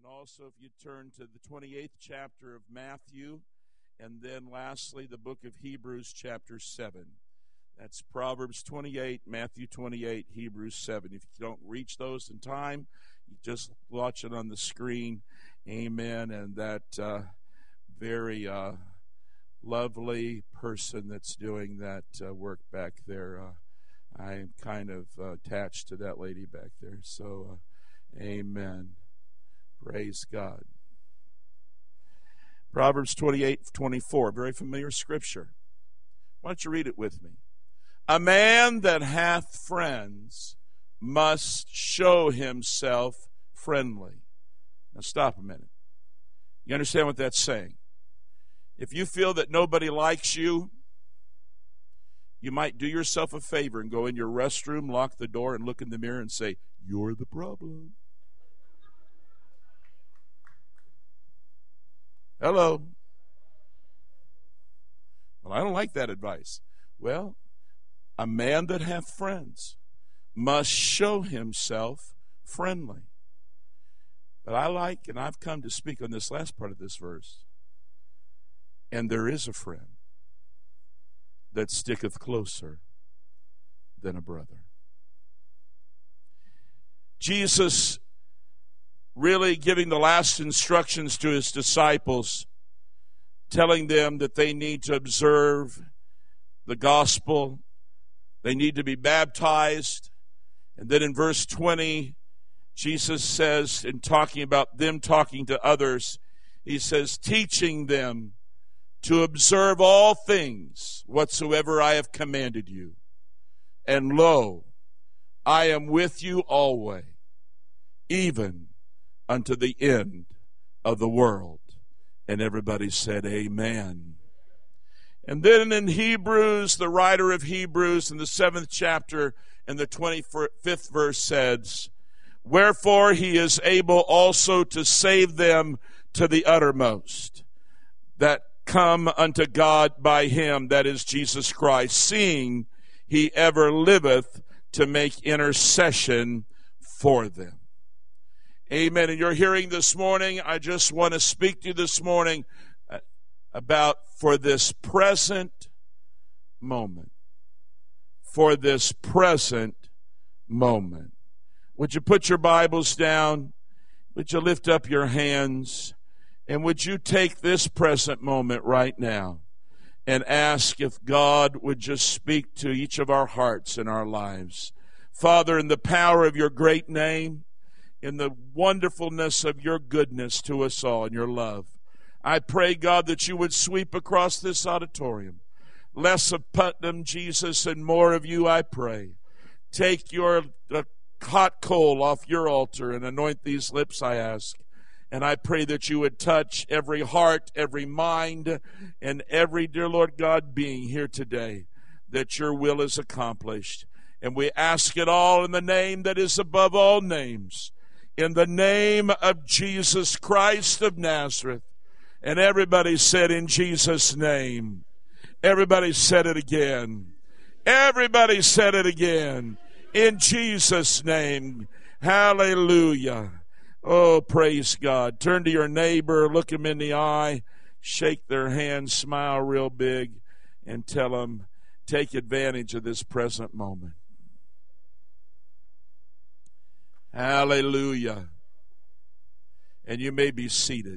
And also, if you turn to the 28th chapter of Matthew, and then lastly, the book of Hebrews, chapter 7. That's Proverbs 28, Matthew 28, Hebrews 7. If you don't reach those in time, you just watch it on the screen. Amen. And that very lovely person that's doing that work back there, I am kind of attached to that lady back there. So, amen. Praise God. Proverbs 28:24, very familiar scripture. Why don't you read it with me? A man that hath friends must show himself friendly. Now stop a minute. You understand what that's saying? If you feel that nobody likes you, you might do yourself a favor and go in your restroom, lock the door, and look in the mirror and say, "You're the problem." Hello. Well, I don't like that advice. Well, a man that hath friends must show himself friendly. But I like, and I've come to speak on this last part of this verse, and there is a friend that sticketh closer than a brother. Jesus really giving the last instructions to his disciples, telling them that they need to observe the gospel, they need to be baptized. And then in verse 20, Jesus says, in talking about them talking to others, he says, teaching them to observe all things whatsoever I have commanded you. And lo, I am with you always, even unto the end of the world. And everybody said, amen. And then in Hebrews, the writer of Hebrews in the 7th chapter and the 25th verse says, wherefore he is able also to save them to the uttermost that come unto God by him, that is Jesus Christ, seeing he ever liveth to make intercession for them. Amen. And you're hearing this morning, I just want to speak to you this morning about for this present moment. For this present moment. Would you put your Bibles down? Would you lift up your hands? And would you take this present moment right now and ask if God would just speak to each of our hearts and our lives? Father, in the power of your great name, in the wonderfulness of your goodness to us all and your love, I pray, God, that you would sweep across this auditorium. Less of Putnam, Jesus, and more of you, I pray. Take your hot coal off your altar and anoint these lips, I ask. And I pray that you would touch every heart, every mind, and every, dear Lord God, being here today, that your will is accomplished. And we ask it all in the name that is above all names, in the name of Jesus Christ of Nazareth. And everybody said, in Jesus' name. Everybody said it again. Everybody said it again. In Jesus' name. Hallelujah. Oh, praise God. Turn to your neighbor, look him in the eye, shake their hand, smile real big, and tell them, take advantage of this present moment. Hallelujah. And you may be seated.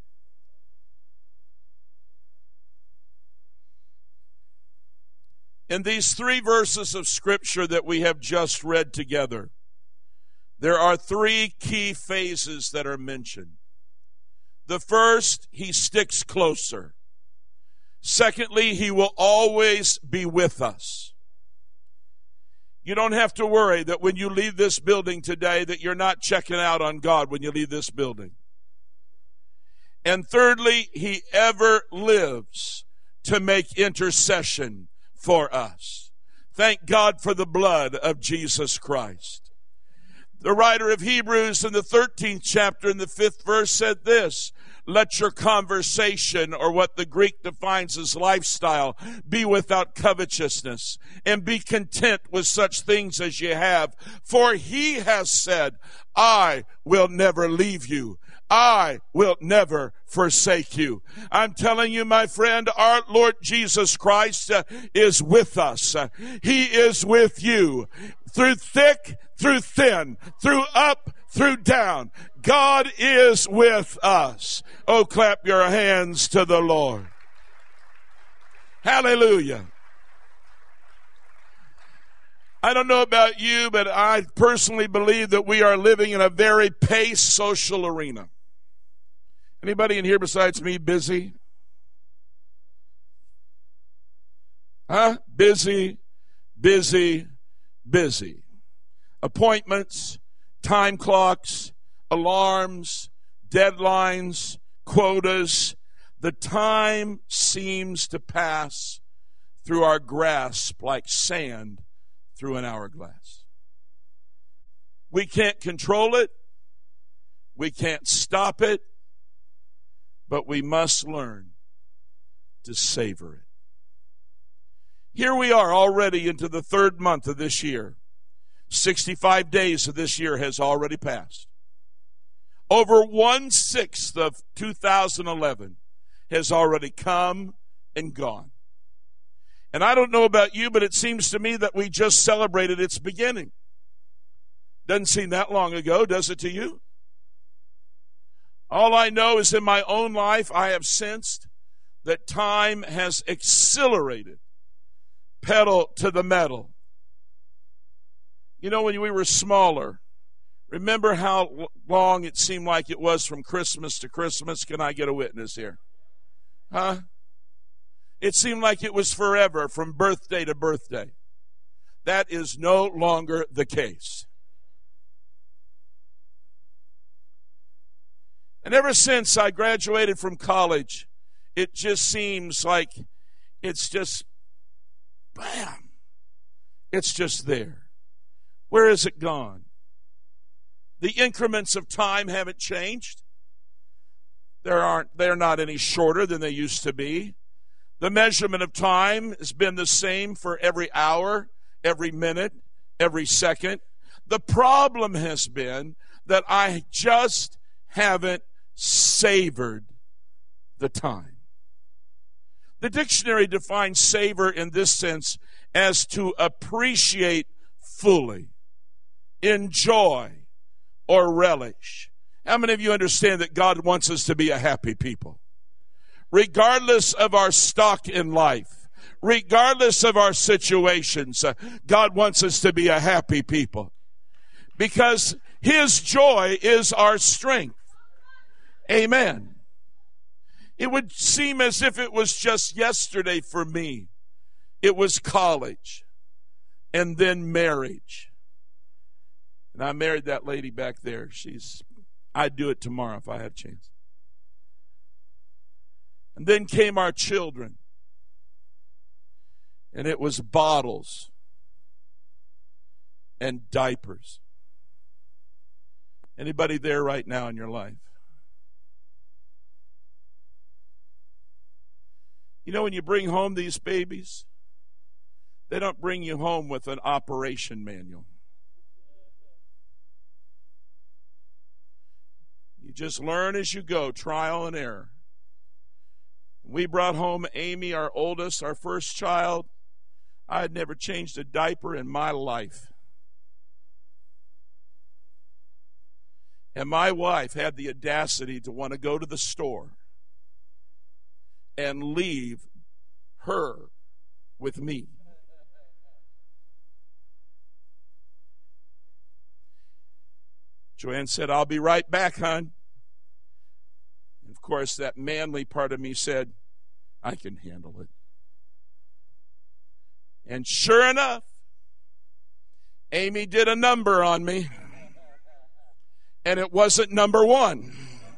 In these 3 verses of Scripture that we have just read together, there are 3 key phases that are mentioned. The first, he sticks closer. Secondly, he will always be with us. You don't have to worry that when you leave this building today that you're not checking out on God when you leave this building. And thirdly, he ever lives to make intercession for us. Thank God for the blood of Jesus Christ. The writer of Hebrews in the 13th chapter in the 5th verse said this, Let your conversation, or what the Greek defines as lifestyle, be without covetousness, and be content with such things as you have. For he has said, I will never leave you. I will never forsake you. I'm telling you, my friend, our Lord Jesus Christ is with us. He is with you. Through thick, through thin, through up, through down. God is with us. Oh, clap your hands to the Lord. Hallelujah. I don't know about you, but I personally believe that we are living in a very paced social arena. Anybody in here besides me busy? Busy, busy, busy. Appointments, time clocks, alarms, deadlines, quotas. The time seems to pass through our grasp like sand through an hourglass. We can't control it. We can't stop it. But we must learn to savor it. Here we are already into the third month of this year. 65 days of this year has already passed. Over 1/6 of 2011 has already come and gone. And I don't know about you, but it seems to me that we just celebrated its beginning. Doesn't seem that long ago, does it to you? All I know is in my own life, I have sensed that time has accelerated, pedal to the metal. You know, when we were smaller, remember how long it seemed like it was from Christmas to Christmas? Can I get a witness here? It seemed like it was forever from birthday to birthday. That is no longer the case. And ever since I graduated from college, it just seems like it's just, bam, it's just there. Where has it gone? The increments of time haven't changed. They're not any shorter than they used to be. The measurement of time has been the same for every hour, every minute, every second. The problem has been that I just haven't savored the time. The dictionary defines savor in this sense as to appreciate fully, enjoy, or relish. How many of you understand that God wants us to be a happy people? Regardless of our stock in life, regardless of our situations, God wants us to be a happy people. Because His joy is our strength. Amen. It would seem as if it was just yesterday for me. It was college and then marriage. And I married that lady back there. I'd do it tomorrow if I had a chance. And then came our children. And it was bottles and diapers. Anybody there right now in your life? You know, when you bring home these babies, they don't bring you home with an operation manual. You just learn as you go, trial and error. We brought home Amy, our oldest, our first child. I had never changed a diaper in my life. And my wife had the audacity to want to go to the store and leave her with me. Joanne said, "I'll be right back, hon." And of course, that manly part of me said, "I can handle it." And sure enough, Amy did a number on me. And it wasn't number one.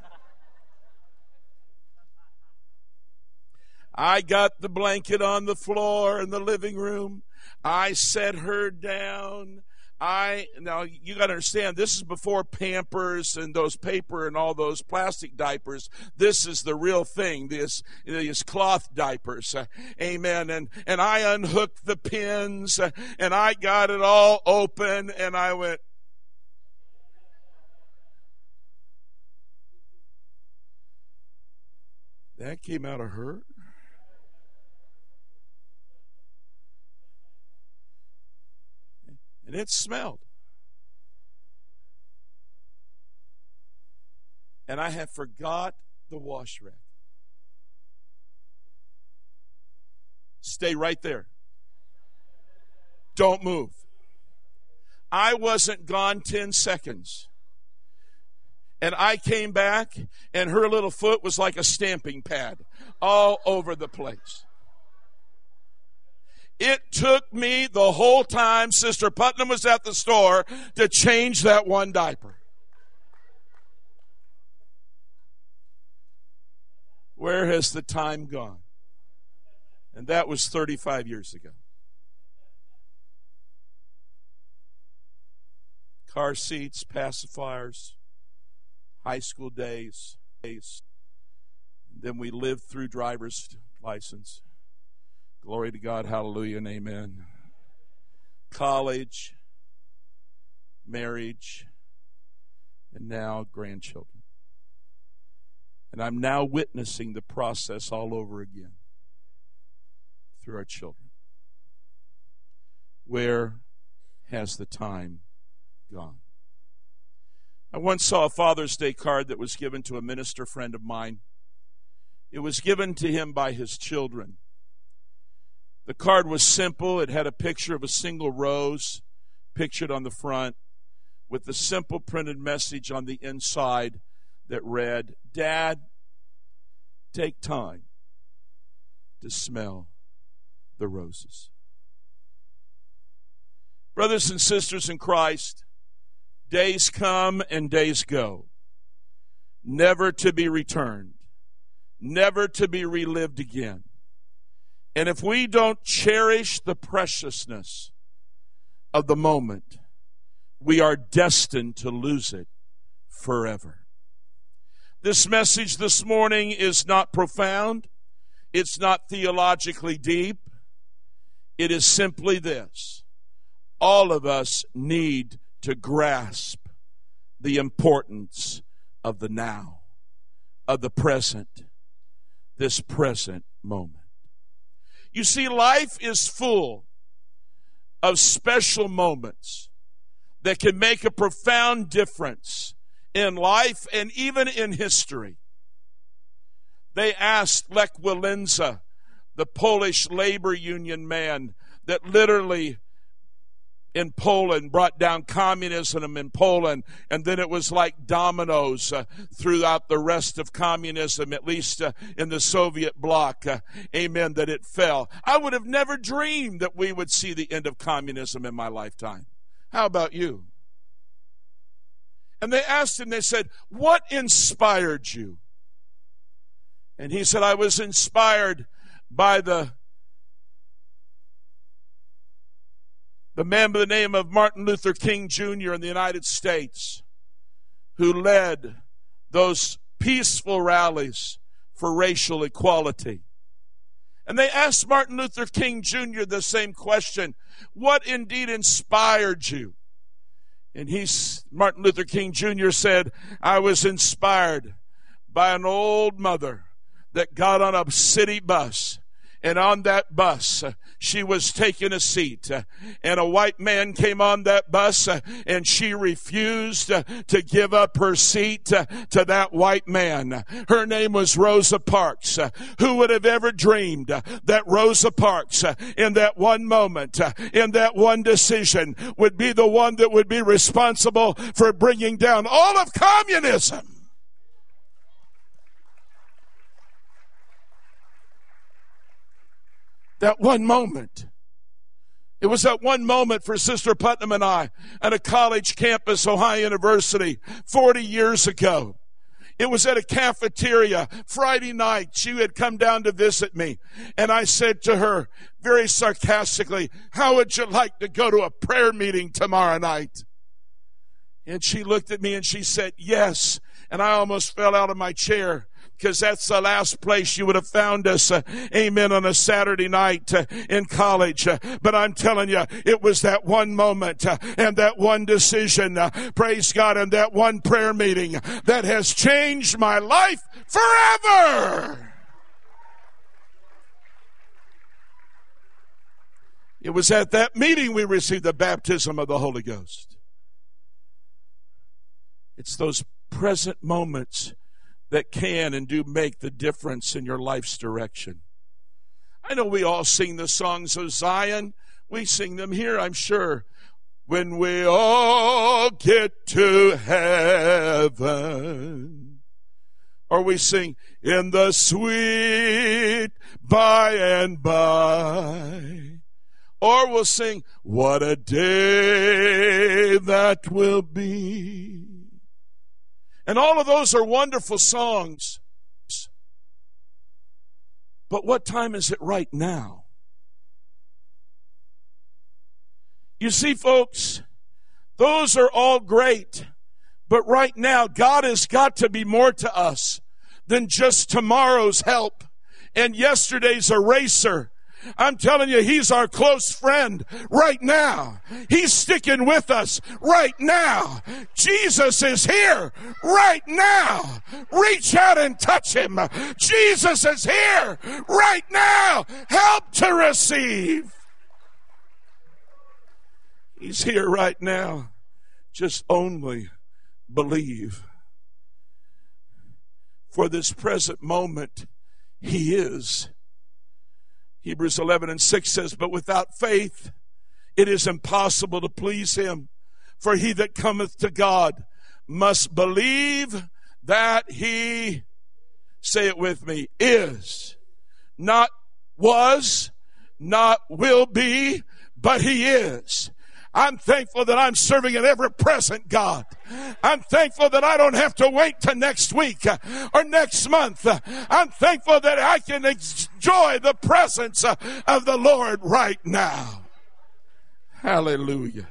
I got the blanket on the floor in the living room. I set her down. Now you got to understand, this is before Pampers and those paper and all those plastic diapers. This is the real thing, these cloth diapers. Amen. And I unhooked the pins, and I got it all open, and I went, that came out of her? And it smelled. And I had forgot the wash rag. Stay right there. Don't move. I wasn't gone 10 seconds. And I came back, and her little foot was like a stamping pad all over the place. It took me the whole time Sister Putnam was at the store to change that one diaper. Where has the time gone? And that was 35 years ago. Car seats, pacifiers, high school days. Then we lived through driver's license. Glory to God, hallelujah, and amen. College, marriage, and now grandchildren. And I'm now witnessing the process all over again through our children. Where has the time gone? I once saw a Father's Day card that was given to a minister friend of mine. It was given to him by his children. The card was simple. It had a picture of a single rose pictured on the front with the simple printed message on the inside that read, "Dad, take time to smell the roses." Brothers and sisters in Christ, days come and days go, never to be returned, never to be relived again. And if we don't cherish the preciousness of the moment, we are destined to lose it forever. This message this morning is not profound. It's not theologically deep. It is simply this: all of us need to grasp the importance of the now, of the present, this present moment. You see, life is full of special moments that can make a profound difference in life and even in history. They asked Lech Walesa, the Polish labor union man that literally in Poland brought down communism in Poland, and then it was like dominoes throughout the rest of communism, at least in the Soviet bloc, amen, that it fell. I would have never dreamed that we would see the end of communism in my lifetime. How about you? And they asked him, they said, "What inspired you?" And he said, "I was inspired by the man by the name of Martin Luther King Jr. in the United States, who led those peaceful rallies for racial equality." And they asked Martin Luther King Jr. the same question: "What indeed inspired you?" And Martin Luther King Jr. said, "I was inspired by an old mother that got on a city bus. And on that bus, she was taking a seat. And a white man came on that bus, and she refused to give up her seat to that white man. Her name was Rosa Parks. Who would have ever dreamed that Rosa Parks, in that one moment, in that one decision, would be the one that would be responsible for bringing down all of communism?" That one moment. It was that one moment for Sister Putnam and I at a college campus, Ohio University, 40 years ago. It was at a cafeteria Friday night. She had come down to visit me. And I said to her very sarcastically, how would you like to go to a prayer meeting tomorrow night? And she looked at me and she said, yes. And I almost fell out of my chair, because that's the last place you would have found us, amen, on a Saturday night in college. But I'm telling you, it was that one moment and that one decision, praise God, and that one prayer meeting that has changed my life forever. It was at that meeting we received the baptism of the Holy Ghost. It's those present moments that can and do make the difference in your life's direction. I know we all sing the songs of Zion. We sing them here, I'm sure. When we all get to heaven. Or we sing, in the sweet by and by. Or we'll sing, what a day that will be. And all of those are wonderful songs. But what time is it right now? You see, folks, those are all great. But right now, God has got to be more to us than just tomorrow's help and yesterday's eraser. I'm telling you, He's our close friend right now. He's sticking with us right now. Jesus is here right now. Reach out and touch Him. Jesus is here right now. Help to receive. He's here right now. Just only believe. For this present moment, He is. Hebrews 11:6 says, but without faith it is impossible to please Him. For he that cometh to God must believe that He, say it with me, is. Not was, not will be, but He is. I'm thankful that I'm serving an ever-present God. I'm thankful that I don't have to wait till next week or next month. I'm thankful that I can enjoy the presence of the Lord right now. Hallelujah.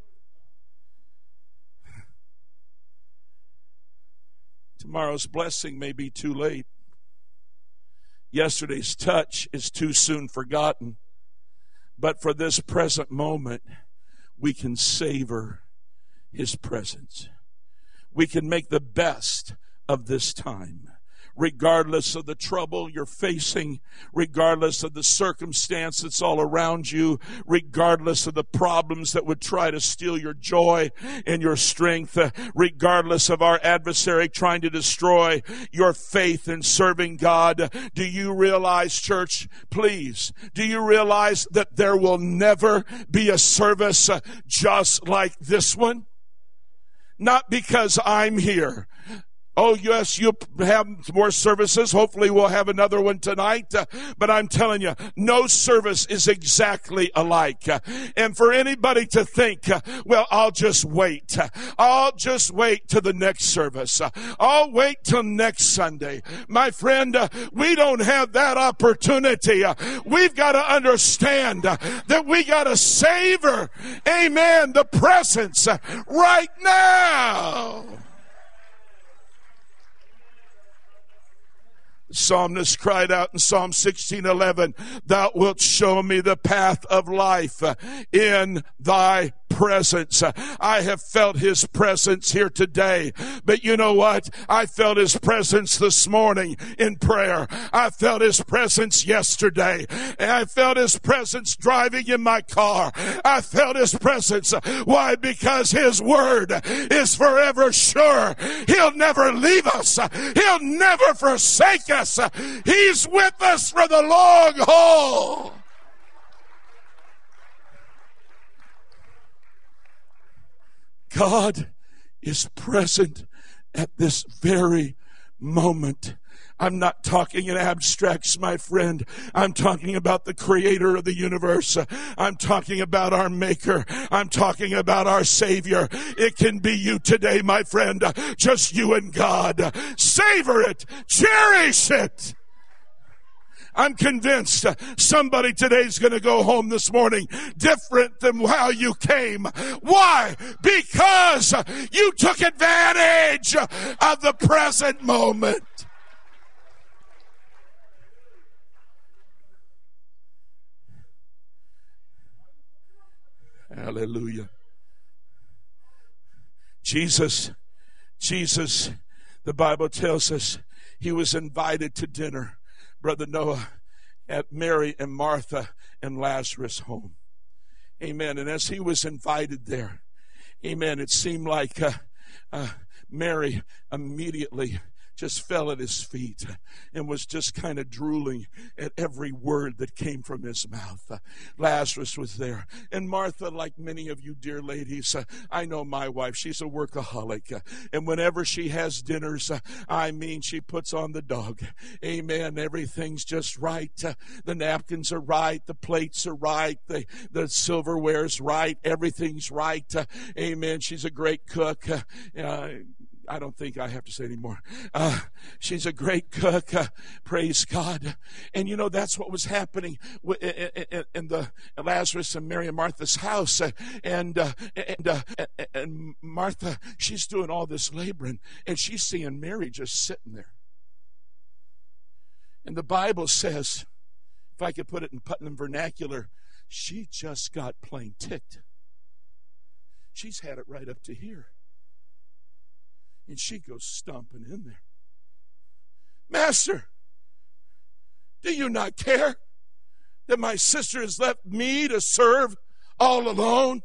Tomorrow's blessing may be too late. Yesterday's touch is too soon forgotten. But for this present moment, we can savor His presence. We can make the best of this time, regardless of the trouble you're facing, regardless of the circumstance that's all around you, regardless of the problems that would try to steal your joy and your strength, regardless of our adversary trying to destroy your faith in serving God. Do you realize, church, please, do you realize that there will never be a service just like this one? Not because I'm here. Oh, yes, you'll have more services. Hopefully we'll have another one tonight. But I'm telling you, no service is exactly alike. And for anybody to think, well, I'll just wait. I'll just wait till the next service. I'll wait till next Sunday. My friend, we don't have that opportunity. We've got to understand that we got to savor, amen, the presence right now. The psalmist cried out in Psalm 16:11, thou wilt show me the path of life in thy presence. I have felt His presence here today. But you know what? I felt His presence this morning in prayer. I felt His presence yesterday. And I felt His presence driving in my car. I felt His presence. Why? Because His word is forever sure. He'll never leave us. He'll never forsake us. He's with us for the long haul. God is present at this very moment. I'm not talking in abstracts, my friend. I'm talking about the creator of the universe. I'm talking about our maker. I'm talking about our Savior. It can be you today, my friend. Just you and God. Savor it. Cherish it. I'm convinced somebody today is going to go home this morning different than how you came. Why? Because you took advantage of the present moment. Hallelujah. Jesus, the Bible tells us he was invited to dinner, Brother Noah, at Mary and Martha and Lazarus' home. Amen. And as he was invited there, amen, it seemed like Mary immediately just fell at his feet and was just kind of drooling at every word that came from his mouth. Lazarus was there. And Martha, like many of you dear ladies, I know my wife, she's a workaholic. And whenever she has dinners, she puts on the dog. Amen. Everything's just right. The napkins are right. The plates are right. The silverware's right. Everything's right. Amen. She's a great cook. I don't think I have to say anymore. She's a great cook. Praise God. And that's what was happening in the Lazarus and Mary and Martha's house. And Martha, she's doing all this laboring, and she's seeing Mary just sitting there. And the Bible says, if I could put it in Putnam vernacular, she just got plain ticked. She's had it right up to here. And she goes stomping in there. Master, do you not care that my sister has left me to serve all alone?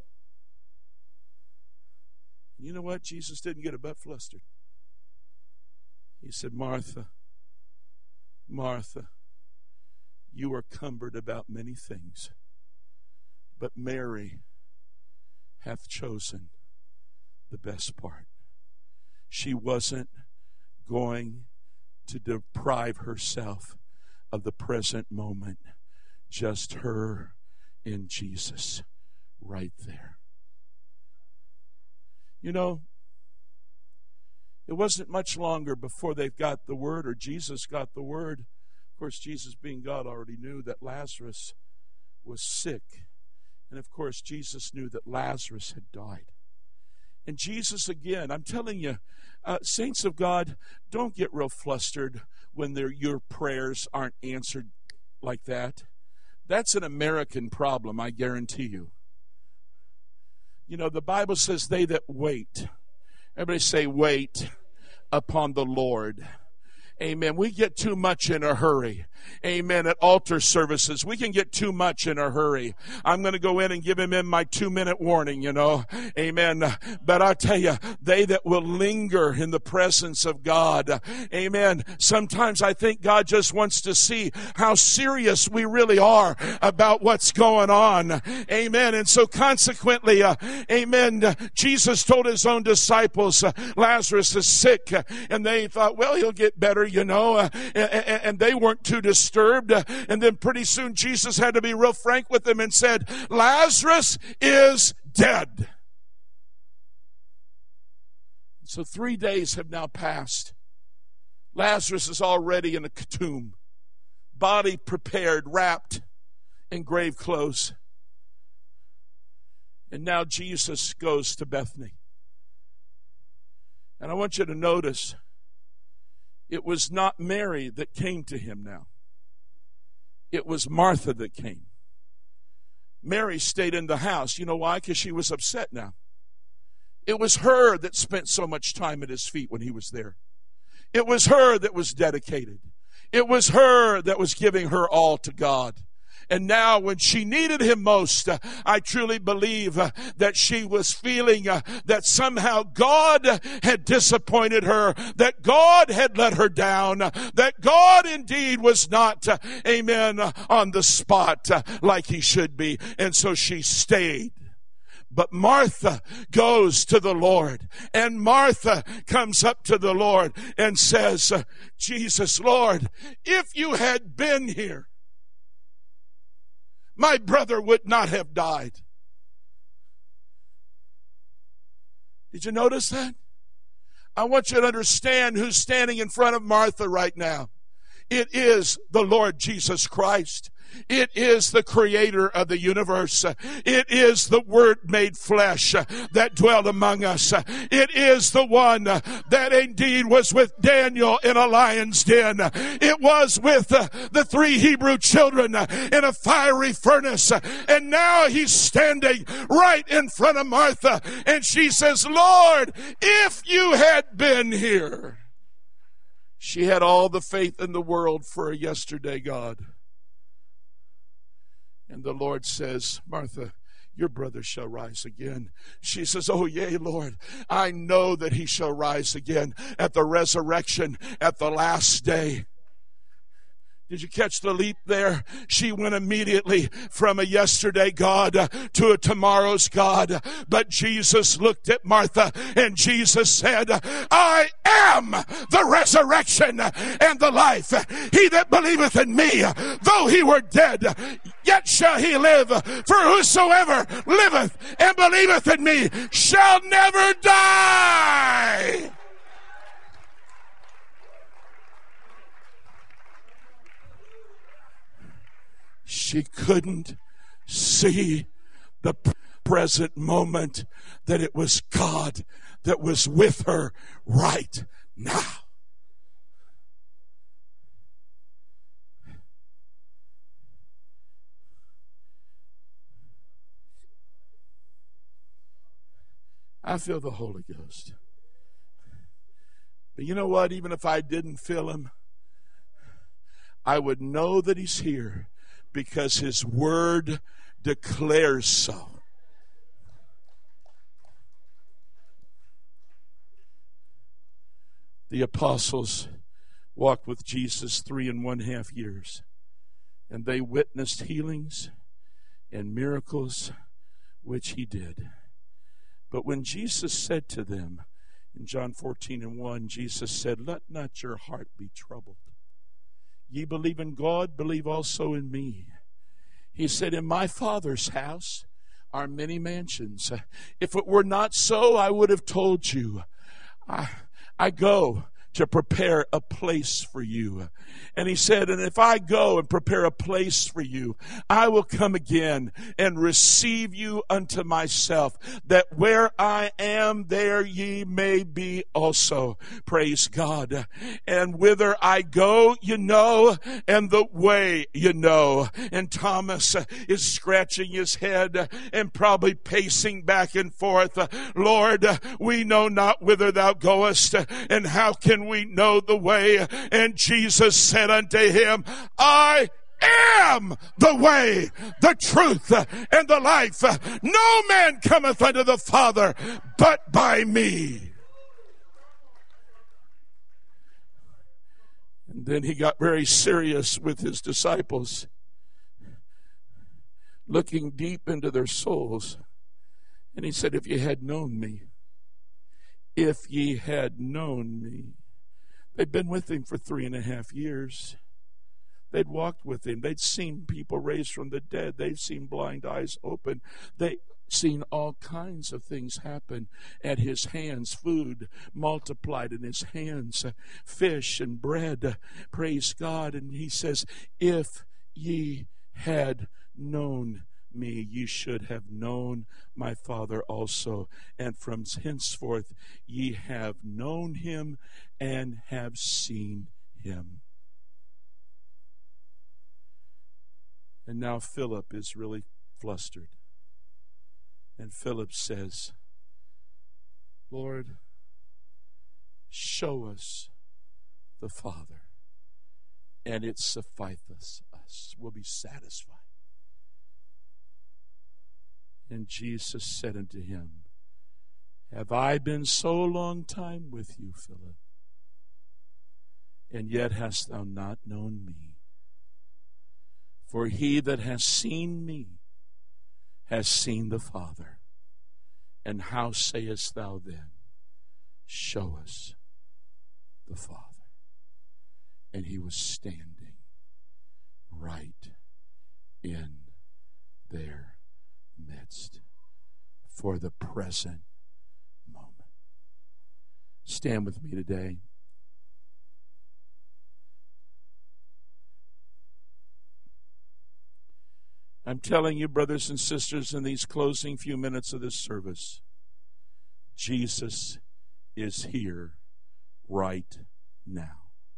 You know what? Jesus didn't get a bit flustered. He said, Martha, Martha, you are cumbered about many things, but Mary hath chosen the best part. She wasn't going to deprive herself of the present moment. Just her and Jesus right there. It wasn't much longer before they got the word, or Jesus got the word. Of course, Jesus being God already knew that Lazarus was sick. And of course, Jesus knew that Lazarus had died. And Jesus, again, I'm telling you, saints of God, don't get real flustered when your prayers aren't answered like that. That's an American problem, I guarantee you. The Bible says they that wait. Everybody say, wait upon the Lord. Amen. We get too much in a hurry. Amen. At altar services, we can get too much in a hurry. I'm going to go in and give him my 2-minute warning, Amen. But I'll tell you, they that will linger in the presence of God. Amen. Sometimes I think God just wants to see how serious we really are about what's going on. Amen. And so consequently, amen, Jesus told his own disciples, Lazarus is sick. And they thought, well, he'll get better, and they weren't too disturbed. And then pretty soon Jesus had to be real frank with them and said, Lazarus is dead. So 3 days have now passed. Lazarus is already in a tomb, body prepared, wrapped in grave clothes. And now Jesus goes to Bethany. And I want you to notice, it was not Mary that came to him now. It was Martha that came. Mary stayed in the house. You know why? Because she was upset now. It was her that spent so much time at his feet when he was there. It was her that was dedicated. It was her that was giving her all to God. And now when she needed him most, I truly believe that she was feeling that somehow God had disappointed her, that God had let her down, that God indeed was not, amen, on the spot like he should be. And so she stayed But Martha goes to the Lord, and Martha comes up to the Lord and says, Jesus, Lord, if you had been here, my brother would not have died. Did you notice that? I want you to understand who's standing in front of Martha right now. It is the Lord Jesus Christ. It is the creator of the universe. It is the Word made flesh that dwelt among us. It is the one that indeed was with Daniel in a lion's den. It was with the 3 Hebrew children in a fiery furnace. And now he's standing right in front of Martha. And she says, Lord, if you had been here. She had all the faith in the world for a yesterday God. And the Lord says, Martha, your brother shall rise again. She says, oh, yea, Lord, I know that he shall rise again at the resurrection at the last day. Did you catch the leap there? She went immediately from a yesterday God to a tomorrow's God. But Jesus looked at Martha and Jesus said, I am the resurrection and the life. He that believeth in me, though he were dead, yet shall he live. For whosoever liveth and believeth in me shall never die. She couldn't see the present moment that it was God that was with her right now. I feel the Holy Ghost. But you know what? Even if I didn't feel him, I would know that he's here. Because his word declares so. The apostles walked with Jesus 3.5 years. And they witnessed healings and miracles which he did. But when Jesus said to them, in John 14:1, Jesus said, let not your heart be troubled. Ye believe in God, believe also in me. He said, in my Father's house are many mansions. If it were not so, I would have told you. I go to prepare a place for you. And he said, and if I go and prepare a place for you, I will come again and receive you unto myself, that where I am, there ye may be also. Praise God. And whither I go, you know, and the way you know. And Thomas is scratching his head and probably pacing back and forth. Lord, we know not whither thou goest, and how can we know the way? And Jesus said unto him, I am the way, the truth, and the life. No man cometh unto the Father but by me. And then he got very serious with his disciples, looking deep into their souls. And he said, if ye had known me, if ye had known me. They'd been with him for 3.5 years. They'd walked with him. They'd seen people raised from the dead. They'd seen blind eyes open. They'd seen all kinds of things happen at his hands. Food multiplied in his hands. Fish and bread. Praise God. And he says, if ye had known me, ye should have known my Father also. And from henceforth ye have known him and have seen him. And now Philip is really flustered. And Philip says, Lord, show us the Father, and it sufficeth us. We'll be satisfied. And Jesus said unto him, have I been so long time with you, Philip, and yet hast thou not known me? For he that has seen me has seen the Father. And how sayest thou then, show us the Father? And he was standing right in their midst for the present moment. Stand with me today. I'm telling you, brothers and sisters, in these closing few minutes of this service, Jesus is here right now.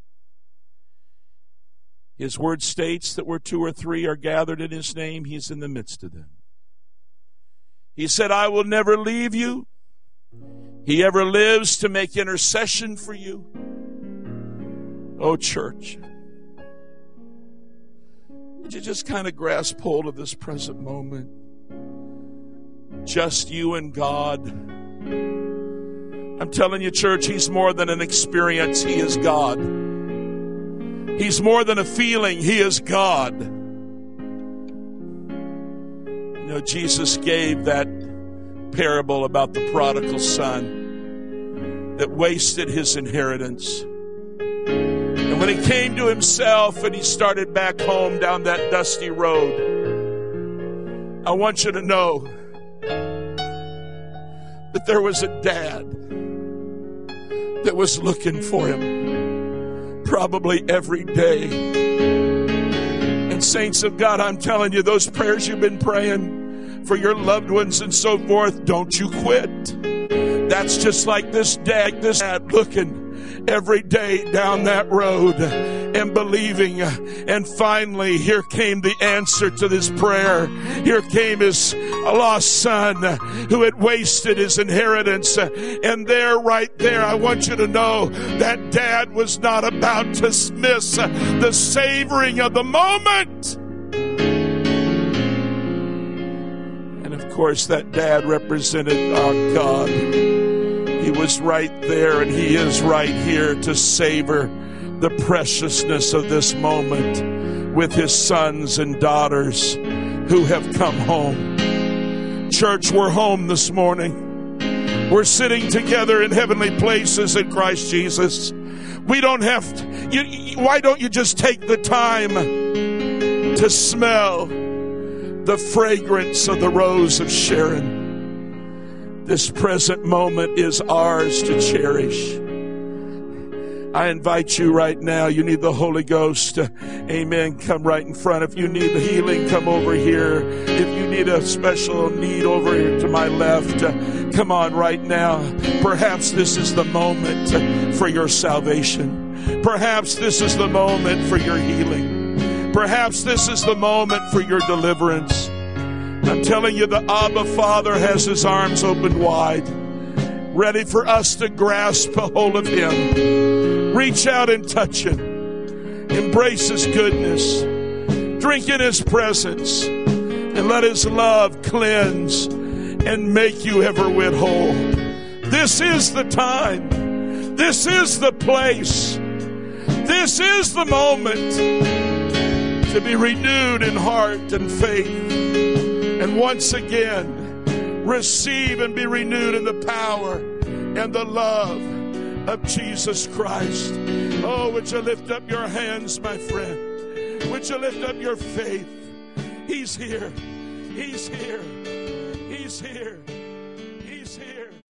His word states that where 2 or 3 are gathered in his name, he's in the midst of them. He said, I will never leave you. He ever lives to make intercession for you. Oh, church, would you just kind of grasp hold of this present moment? Just you and God. I'm telling you, church, he's more than an experience. He is God. He's more than a feeling. He is God. You know, Jesus gave that parable about the prodigal son that wasted his inheritance. And when he came to himself and he started back home down that dusty road, I want you to know that there was a dad that was looking for him probably every day. And saints of God, I'm telling you, those prayers you've been praying for your loved ones and so forth, don't you quit. That's just like this dad looking every day down that road and believing. And finally, here came the answer to this prayer. Here came his lost son who had wasted his inheritance. And there, right there, I want you to know that dad was not about to miss the savoring of the moment. And of course, that dad represented our God. He was right there, and he is right here to savor the preciousness of this moment with his sons and daughters who have come home. Church, we're home this morning. We're sitting together in heavenly places in Christ Jesus. We don't have to, why don't you just take the time to smell the fragrance of the rose of Sharon? This present moment is ours to cherish. I invite you right now. You need the Holy Ghost. Amen. Come right in front. If you need healing, come over here. If you need a special need, over here to my left. Come on right now. Perhaps this is the moment for your salvation. Perhaps this is the moment for your healing. Perhaps this is the moment for your deliverance. I'm telling you, the Abba Father has his arms open wide, ready for us to grasp a hold of him. Reach out and touch him. Embrace his goodness. Drink in his presence. And let his love cleanse and make you ever wit whole. This is the time. This is the place. This is the moment to be renewed in heart and faith. And once again, receive and be renewed in the power and the love of Jesus Christ. Oh, would you lift up your hands, my friend? Would you lift up your faith? He's here. He's here. He's here.